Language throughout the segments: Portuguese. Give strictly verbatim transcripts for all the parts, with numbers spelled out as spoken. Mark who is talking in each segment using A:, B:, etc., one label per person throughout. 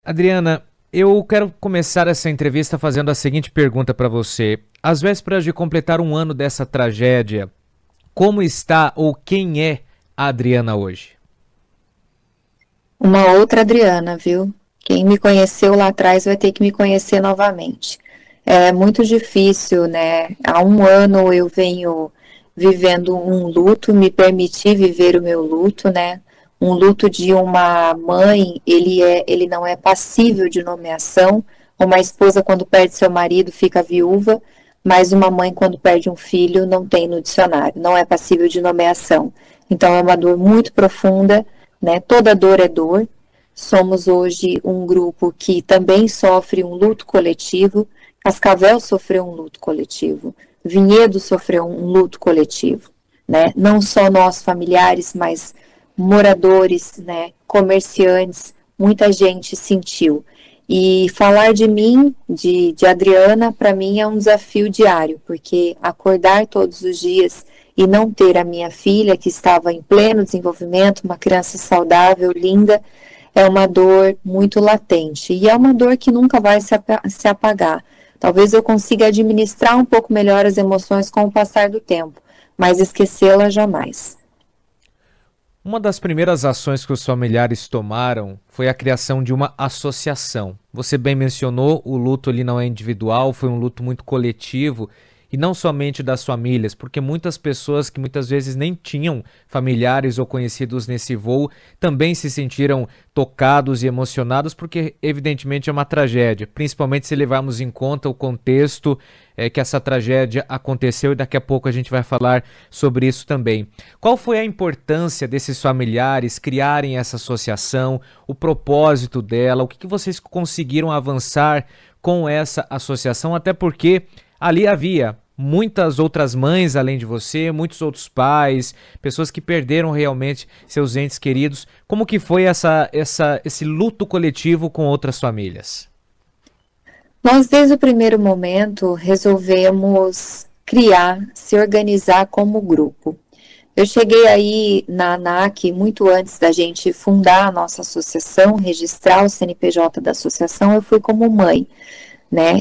A: Adriana, eu quero começar essa entrevista fazendo a seguinte pergunta para você. Às vésperas de completar um ano dessa tragédia, como está ou quem é a Adriana hoje?
B: Uma outra Adriana, viu? Quem me conheceu lá atrás vai ter que me conhecer novamente. É muito difícil, né? Há um ano eu venho vivendo um luto, me permiti viver o meu luto, né? Um luto de uma mãe, ele é, ele não é passível de nomeação. Uma esposa, quando perde seu marido, fica viúva, mas uma mãe, quando perde um filho, não tem no dicionário, não é passível de nomeação. Então, é uma dor muito profunda, né? Toda dor é dor. Somos hoje um grupo que também sofre um luto coletivo. Cascavel sofreu um luto coletivo. Vinhedo sofreu um luto coletivo, né? Não só nós familiares, mas moradores, né? Comerciantes, muita gente sentiu. E falar de mim, de, de Adriana, para mim é um desafio diário, porque acordar todos os dias e não ter a minha filha, que estava em pleno desenvolvimento, uma criança saudável, linda, é uma dor muito latente. E é uma dor que nunca vai se, se apagar. Talvez eu consiga administrar um pouco melhor as emoções com o passar do tempo, mas esquecê-la jamais.
A: Uma das primeiras ações que os familiares tomaram foi a criação de uma associação. Você bem mencionou, o luto ali não é individual, foi um luto muito coletivo. E não somente das famílias, porque muitas pessoas que muitas vezes nem tinham familiares ou conhecidos nesse voo também se sentiram tocados e emocionados, porque evidentemente é uma tragédia, principalmente se levarmos em conta o contexto é, que essa tragédia aconteceu, e daqui a pouco a gente vai falar sobre isso também. Qual foi a importância desses familiares criarem essa associação, o propósito dela, o que, que vocês conseguiram avançar com essa associação, até porque ali havia muitas outras mães além de você, muitos outros pais, pessoas que perderam realmente seus entes queridos. Como que foi essa, essa, esse luto coletivo com outras famílias?
B: Nós, desde o primeiro momento, resolvemos criar, se organizar como grupo. Eu cheguei aí na ANAC muito antes da gente fundar a nossa associação, registrar o C N P J da associação, eu fui como mãe, né?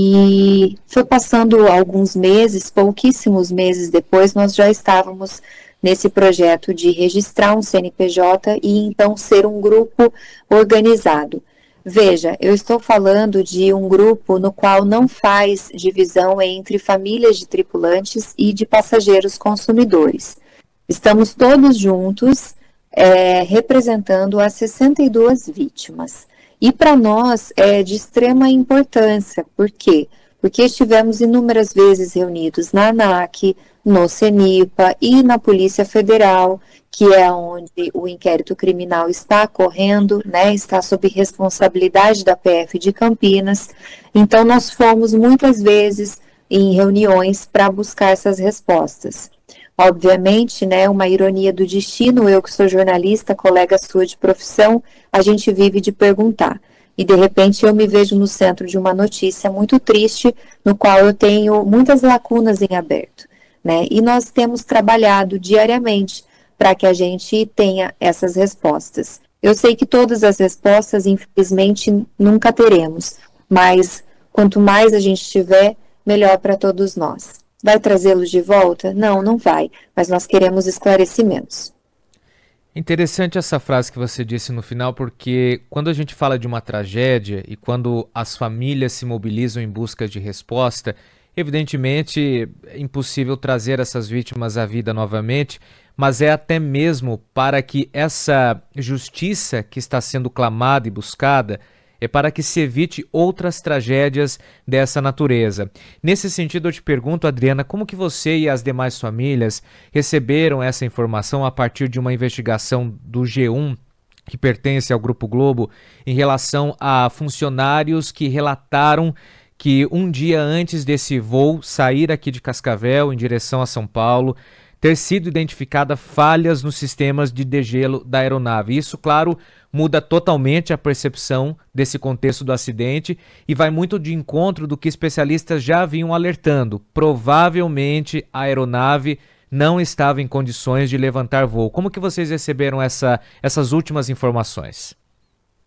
B: E foi passando alguns meses, pouquíssimos meses depois, nós já estávamos nesse projeto de registrar um C N P J e então ser um grupo organizado. Veja, eu estou falando de um grupo no qual não faz divisão entre famílias de tripulantes e de passageiros consumidores. Estamos todos juntos, é, representando as sessenta e duas vítimas. E para nós é de extrema importância. Por quê? Porque estivemos inúmeras vezes reunidos na ANAC, no CENIPA e na Polícia Federal, que é onde o inquérito criminal está correndo, né, está sob responsabilidade da P F de Campinas. Então, nós fomos muitas vezes em reuniões para buscar essas respostas. Obviamente, né, uma ironia do destino, eu que sou jornalista, colega sua de profissão, a gente vive de perguntar. E de repente eu me vejo no centro de uma notícia muito triste, no qual eu tenho muitas lacunas em aberto, né? E nós temos trabalhado diariamente para que a gente tenha essas respostas. Eu sei que todas as respostas, infelizmente, nunca teremos, mas quanto mais a gente tiver, melhor para todos nós. Vai trazê-los de volta? Não, não vai, mas nós queremos esclarecimentos.
A: Interessante essa frase que você disse no final, porque quando a gente fala de uma tragédia e quando as famílias se mobilizam em busca de resposta, evidentemente é impossível trazer essas vítimas à vida novamente, mas é até mesmo para que essa justiça que está sendo clamada e buscada é para que se evite outras tragédias dessa natureza. Nesse sentido, eu te pergunto, Adriana, como que você e as demais famílias receberam essa informação a partir de uma investigação do G um, que pertence ao Grupo Globo, em relação a funcionários que relataram que um dia antes desse voo sair aqui de Cascavel em direção a São Paulo, ter sido identificada falhas nos sistemas de degelo da aeronave. Isso, claro, muda totalmente a percepção desse contexto do acidente e vai muito de encontro do que especialistas já vinham alertando. Provavelmente a aeronave não estava em condições de levantar voo. Como que vocês receberam essa, essas últimas informações?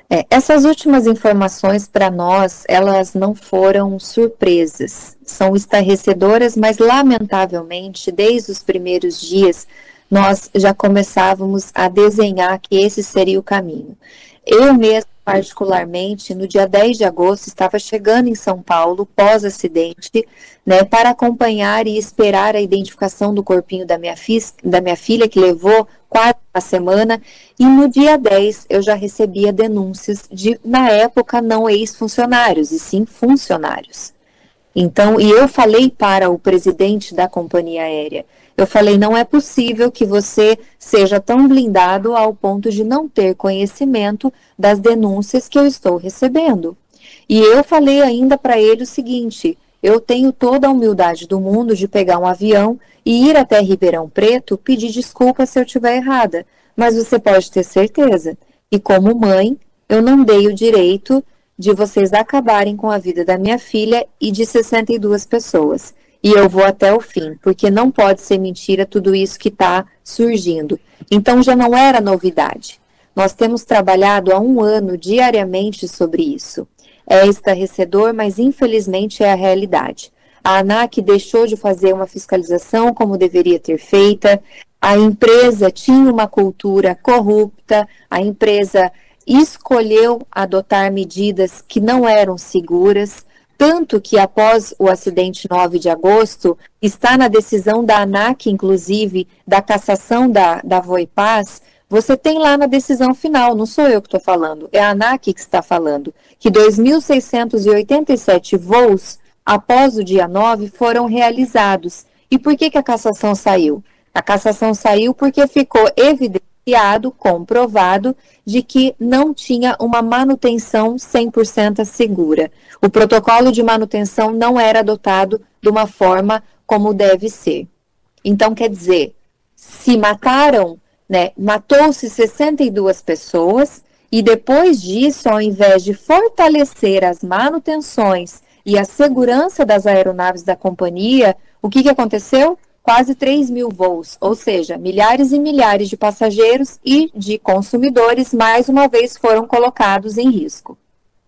B: É, essas últimas informações para nós, elas não foram surpresas, são estarrecedoras, mas lamentavelmente, desde os primeiros dias, nós já começávamos a desenhar que esse seria o caminho. Eu mesmo, particularmente, no dia dez de agosto, estava chegando em São Paulo, pós-acidente, né, para acompanhar e esperar a identificação do corpinho da minha, fi da minha filha, que levou quase uma semana, e no dia dez eu já recebia denúncias de, na época, não ex-funcionários, e sim funcionários. Então, e eu falei para o presidente da companhia aérea, eu falei, não é possível que você seja tão blindado ao ponto de não ter conhecimento das denúncias que eu estou recebendo. E eu falei ainda para ele o seguinte, eu tenho toda a humildade do mundo de pegar um avião e ir até Ribeirão Preto pedir desculpa se eu estiver errada, mas você pode ter certeza, e como mãe, eu não dei o direito de vocês acabarem com a vida da minha filha e de sessenta e duas pessoas. E eu vou até o fim, porque não pode ser mentira tudo isso que está surgindo. Então já não era novidade. Nós temos trabalhado há um ano diariamente sobre isso. É estarrecedor, mas infelizmente é a realidade. A ANAC deixou de fazer uma fiscalização como deveria ter feita, a empresa tinha uma cultura corrupta, a empresa escolheu adotar medidas que não eram seguras, tanto que após o acidente nove de agosto, está na decisão da ANAC, inclusive, da cassação da, da Voipaz, você tem lá na decisão final, não sou eu que estou falando, é a ANAC que está falando, que dois mil seiscentos e oitenta e sete voos após o dia nove foram realizados. E por que que a cassação saiu? A cassação saiu porque ficou evidenciado, comprovado, de que não tinha uma manutenção cem por cento segura. O protocolo de manutenção não era adotado de uma forma como deve ser. Então, quer dizer, se mataram, né, matou-se sessenta e duas pessoas, e depois disso, ao invés de fortalecer as manutenções e a segurança das aeronaves da companhia, o que que aconteceu? Quase três mil voos, ou seja, milhares e milhares de passageiros e de consumidores, mais uma vez, foram colocados em risco.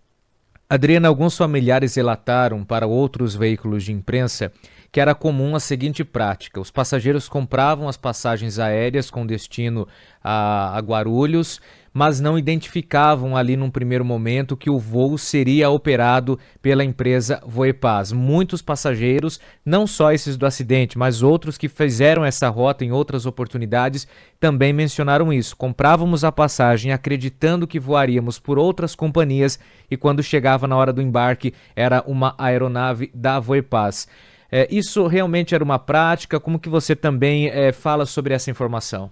A: Adriana, alguns familiares relataram para outros veículos de imprensa que era comum a seguinte prática: os passageiros compravam as passagens aéreas com destino a, a Guarulhos, mas não identificavam ali num primeiro momento que o voo seria operado pela empresa Voipaz. Muitos passageiros, não só esses do acidente, mas outros que fizeram essa rota em outras oportunidades, também mencionaram isso. Comprávamos a passagem acreditando que voaríamos por outras companhias e quando chegava na hora do embarque era uma aeronave da Voipaz. É, isso realmente era uma prática? Como que você também é, fala sobre essa informação?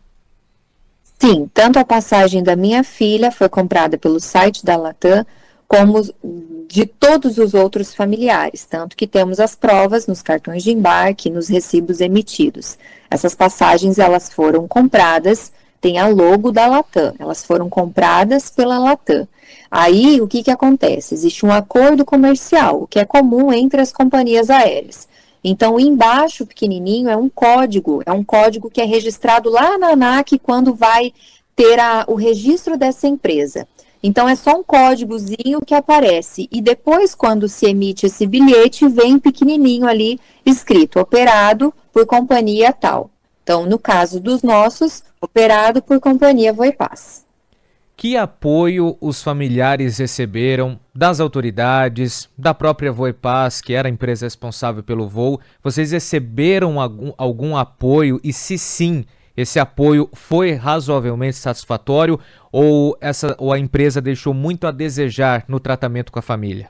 B: Sim, tanto a passagem da minha filha foi comprada pelo site da Latam, como de todos os outros familiares, tanto que temos as provas nos cartões de embarque, nos recibos emitidos. Essas passagens, elas foram compradas, tem a logo da Latam, elas foram compradas pela Latam. Aí, o que que acontece? Existe um acordo comercial, o que é comum entre as companhias aéreas. Então, embaixo, pequenininho, é um código, é um código que é registrado lá na ANAC quando vai ter a, o registro dessa empresa. Então, é só um códigozinho que aparece, e depois, quando se emite esse bilhete, vem pequenininho ali, escrito, operado por companhia tal. Então, no caso dos nossos, operado por companhia Voipaz.
A: Que apoio os familiares receberam das autoridades, da própria Voipaz, que era a empresa responsável pelo voo? Vocês receberam algum, algum apoio e, se sim, esse apoio foi razoavelmente satisfatório ou, essa, ou a empresa deixou muito a desejar no tratamento com a família?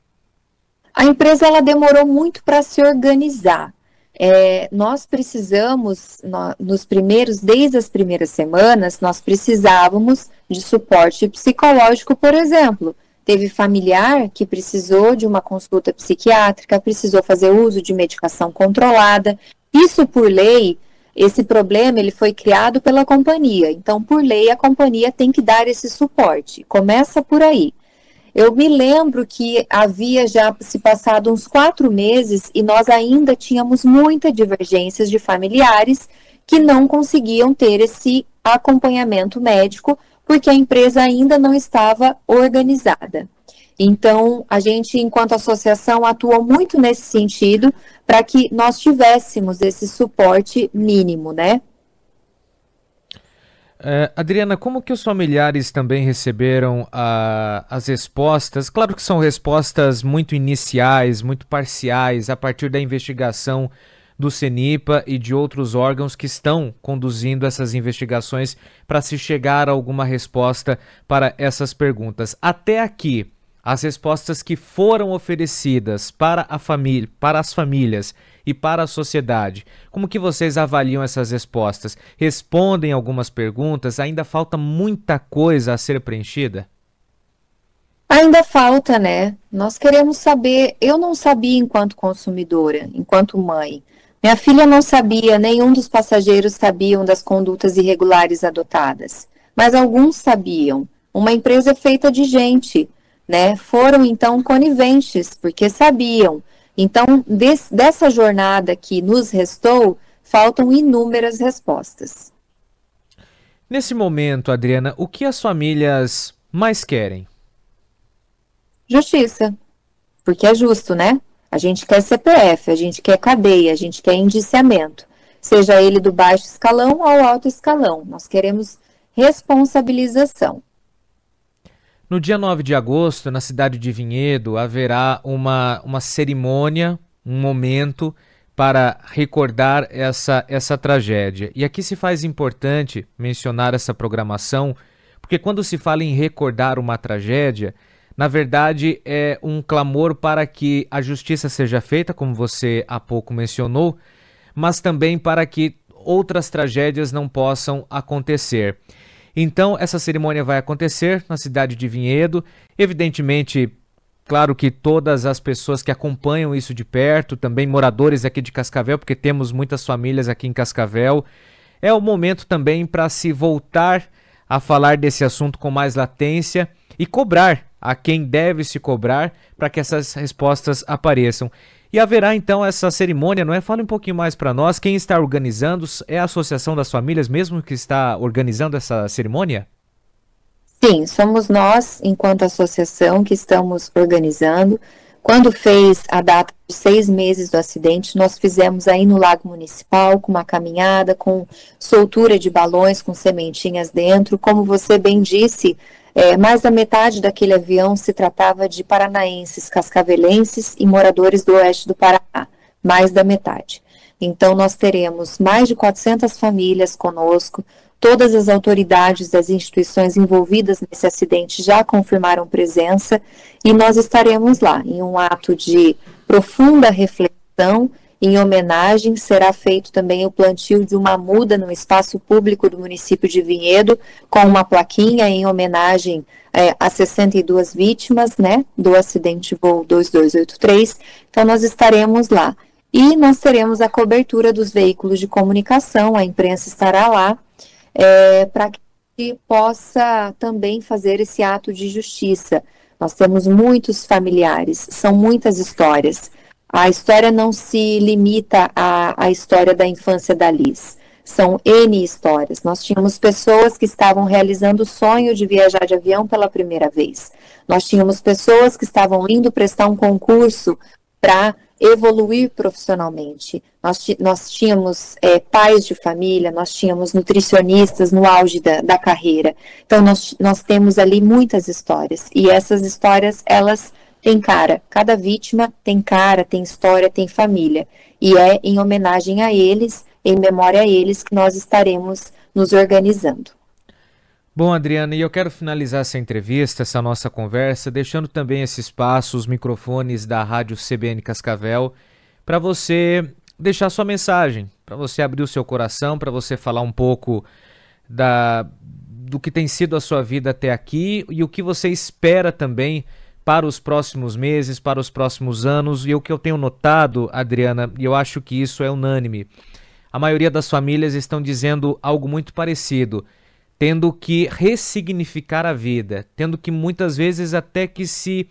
B: A empresa ela demorou muito para se organizar. É, nós precisamos, no, nos primeiros, desde as primeiras semanas, nós precisávamos de suporte psicológico, por exemplo. Teve familiar que precisou de uma consulta psiquiátrica, precisou fazer uso de medicação controlada. Isso, por lei, esse problema ele foi criado pela companhia. Então, por lei, a companhia tem que dar esse suporte. Começa por aí. Eu me lembro que havia já se passado uns quatro meses e nós ainda tínhamos muitas divergências de familiares que não conseguiam ter esse acompanhamento médico porque a empresa ainda não estava organizada. Então, a gente, enquanto associação, atuou muito nesse sentido para que nós tivéssemos esse suporte mínimo, né?
A: É, Adriana, como que os familiares também receberam a, as respostas? Claro que são respostas muito iniciais, muito parciais, a partir da investigação do CENIPA e de outros órgãos que estão conduzindo essas investigações para se chegar a alguma resposta para essas perguntas. Até aqui, as respostas que foram oferecidas para a família, para as famílias e para a sociedade, como que vocês avaliam essas respostas? Respondem algumas perguntas? Ainda falta muita coisa a ser preenchida?
B: Ainda falta, né? Nós queremos saber. Eu não sabia enquanto consumidora, enquanto mãe. Minha filha não sabia, nenhum dos passageiros sabiam das condutas irregulares adotadas, mas alguns sabiam. Uma empresa é feita de gente, né? Foram então coniventes, porque sabiam. Então, des, dessa jornada que nos restou, faltam inúmeras respostas.
A: Nesse momento, Adriana, o que as famílias mais querem?
B: Justiça, porque é justo, né? A gente quer C P F, a gente quer cadeia, a gente quer indiciamento, seja ele do baixo escalão ao alto escalão. Nós queremos responsabilização.
A: No dia nove de agosto, na cidade de Vinhedo, haverá uma, uma cerimônia, um momento para recordar essa, essa tragédia. E aqui se faz importante mencionar essa programação, porque quando se fala em recordar uma tragédia, na verdade é um clamor para que a justiça seja feita, como você há pouco mencionou, mas também para que outras tragédias não possam acontecer. Então, essa cerimônia vai acontecer na cidade de Vinhedo. Evidentemente, claro que todas as pessoas que acompanham isso de perto, também moradores aqui de Cascavel, porque temos muitas famílias aqui em Cascavel, é o momento também para se voltar a falar desse assunto com mais latência e cobrar a quem deve se cobrar para que essas respostas apareçam. E haverá então essa cerimônia, não é? Fala um pouquinho mais para nós. Quem está organizando? É a Associação das Famílias mesmo que está organizando essa cerimônia?
B: Sim, somos nós, enquanto associação, que estamos organizando. Quando fez a data de seis meses do acidente, nós fizemos aí no Lago Municipal, com uma caminhada, com soltura de balões, com sementinhas dentro. Como você bem disse, É, mais da metade daquele avião se tratava de paranaenses, cascavelenses e moradores do oeste do Paraná, mais da metade. Então, nós teremos mais de quatrocentas famílias conosco, todas as autoridades das instituições envolvidas nesse acidente já confirmaram presença e nós estaremos lá em um ato de profunda reflexão. Em homenagem, será feito também o plantio de uma muda no espaço público do município de Vinhedo, com uma plaquinha em homenagem é, a sessenta e duas vítimas, né, do acidente voo dois dois oito três. Então, nós estaremos lá. E nós teremos a cobertura dos veículos de comunicação, a imprensa estará lá, é, para que possa também fazer esse ato de justiça. Nós temos muitos familiares, são muitas histórias. A história não se limita à, à história da infância da Liz. São N histórias. Nós tínhamos pessoas que estavam realizando o sonho de viajar de avião pela primeira vez. Nós tínhamos pessoas que estavam indo prestar um concurso para evoluir profissionalmente. Nós, nós tínhamos é, pais de família, nós tínhamos nutricionistas no auge da, da carreira. Então, nós, nós temos ali muitas histórias. E essas histórias, elas tem cara, cada vítima tem cara, tem história, tem família. E é em homenagem a eles, em memória a eles, que nós estaremos nos organizando.
A: Bom, Adriana, e eu quero finalizar essa entrevista, essa nossa conversa, deixando também esse espaço, os microfones da Rádio C B N Cascavel, para você deixar sua mensagem, para você abrir o seu coração, para você falar um pouco da, do que tem sido a sua vida até aqui e o que você espera também para os próximos meses, para os próximos anos. E o que eu tenho notado, Adriana, e eu acho que isso é unânime, a maioria das famílias estão dizendo algo muito parecido, tendo que ressignificar a vida, tendo que muitas vezes até que se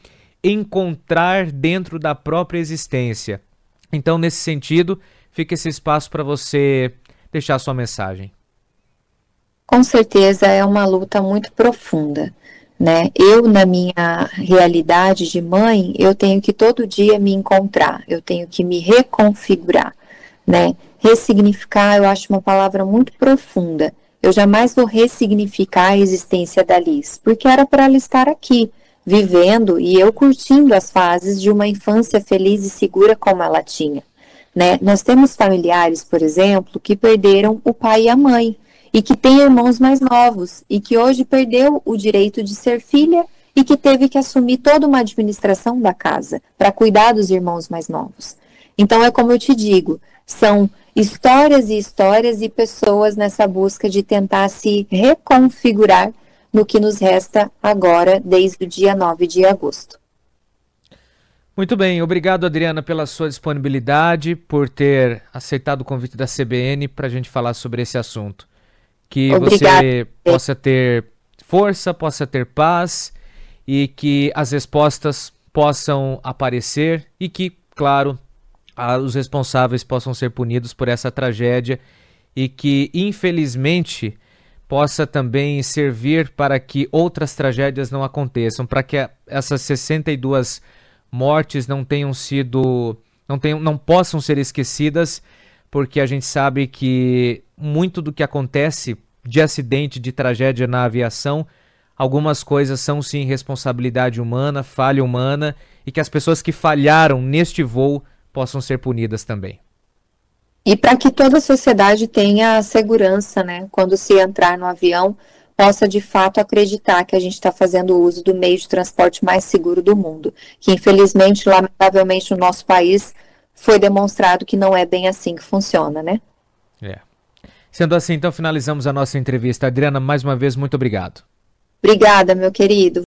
A: encontrar dentro da própria existência. Então, nesse sentido, fica esse espaço para você deixar sua mensagem.
B: Com certeza é uma luta muito profunda, né? Eu, na minha realidade de mãe, eu tenho que todo dia me encontrar, eu tenho que me reconfigurar, né? Ressignificar, eu acho uma palavra muito profunda. Eu jamais vou ressignificar a existência da Liz, porque era para ela estar aqui, vivendo e eu curtindo as fases de uma infância feliz e segura como ela tinha, né? Nós temos familiares, por exemplo, que perderam o pai e a mãe, e que tem irmãos mais novos, e que hoje perdeu o direito de ser filha e que teve que assumir toda uma administração da casa para cuidar dos irmãos mais novos. Então é como eu te digo, são histórias e histórias e pessoas nessa busca de tentar se reconfigurar no que nos resta agora, desde o dia nove de agosto.
A: Muito bem, obrigado, Adriana, pela sua disponibilidade, por ter aceitado o convite da C B N para a gente falar sobre esse assunto. Que
B: Obrigada.
A: Você possa ter força, possa ter paz e que as respostas possam aparecer e que, claro, os responsáveis possam ser punidos por essa tragédia e que, infelizmente, possa também servir para que outras tragédias não aconteçam, para que essas sessenta e duas mortes não tenham sido, não, tenham, não possam ser esquecidas, porque a gente sabe que muito do que acontece de acidente, de tragédia na aviação, algumas coisas são sim responsabilidade humana, falha humana, e que as pessoas que falharam neste voo possam ser punidas também.
B: E para que toda a sociedade tenha segurança, né, quando se entrar no avião, possa de fato acreditar que a gente está fazendo uso do meio de transporte mais seguro do mundo, que infelizmente, lamentavelmente, no nosso país foi demonstrado que não é bem assim que funciona, né?
A: É. Sendo assim, então finalizamos a nossa entrevista. Adriana, mais uma vez, muito obrigado.
B: Obrigada, meu querido.